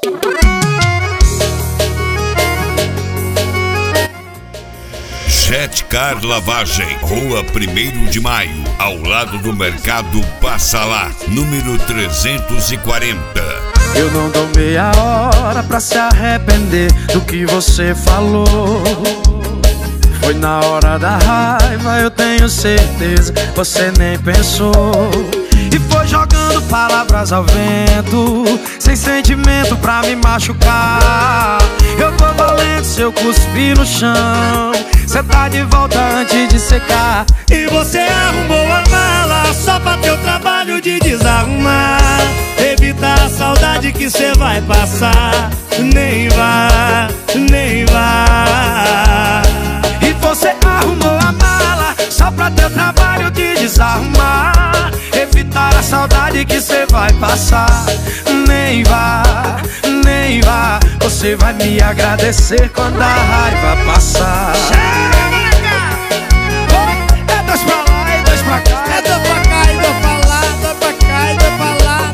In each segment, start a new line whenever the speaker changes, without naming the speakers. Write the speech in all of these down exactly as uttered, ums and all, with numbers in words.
Jetcar Lavagem, Rua primeiro de Maio, ao lado do Mercado Passa Lá, número trezentos e quarenta.
Eu não dou meia hora pra se arrepender do que você falou. Foi na hora da raiva, eu tenho certeza, você nem pensou. E foi jogando palavras ao vento, sem sentimento pra me machucar. Eu tô valendo se eu cuspir no chão, cê tá de volta antes de secar.
E você arrumou a mala só pra ter o trabalho de desarrumar. Evitar a saudade que cê vai passar. Nem vá, nem vá.
E você arrumou a mala só pra ter o trabalho de desarrumar. Evitar a saudade que cê vai passar. Nem vá, nem vá. Você vai me agradecer quando a raiva passar.
É dois pra lá e dois pra cá. É dois pra cá e dois pra lá. Dois pra cá e dois pra lá.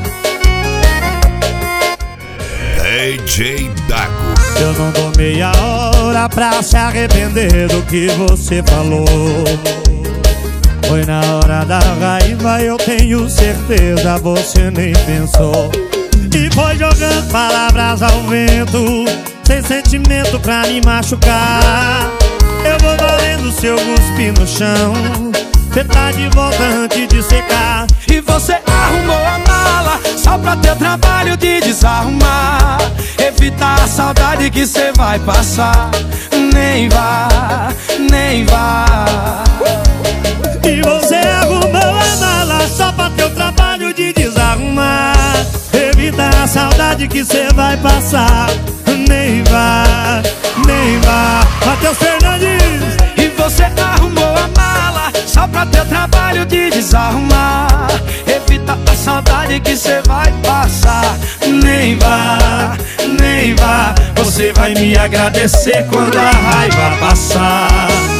D J Dago.
Eu não dou meia hora pra se arrepender do que você falou. Foi na hora da raiva, eu tenho certeza, você nem pensou. E foi jogando palavras ao vento, sem sentimento pra me machucar. Eu vou valendo seu cuspe no chão, cê tá de volta antes de secar.
E você arrumou a mala só pra ter trabalho de desarrumar. Evitar a saudade que cê vai passar. Nem vá, nem vá.
E você arrumou a mala só pra ter o trabalho de desarrumar. Evitar a saudade que cê vai passar. Nem vá, nem vá. Matheus Fernandes.
E você arrumou a mala só pra ter trabalho de desarrumar. Evita a saudade que cê vai passar. Nem vá, nem vá. Você vai me agradecer quando a raiva passar.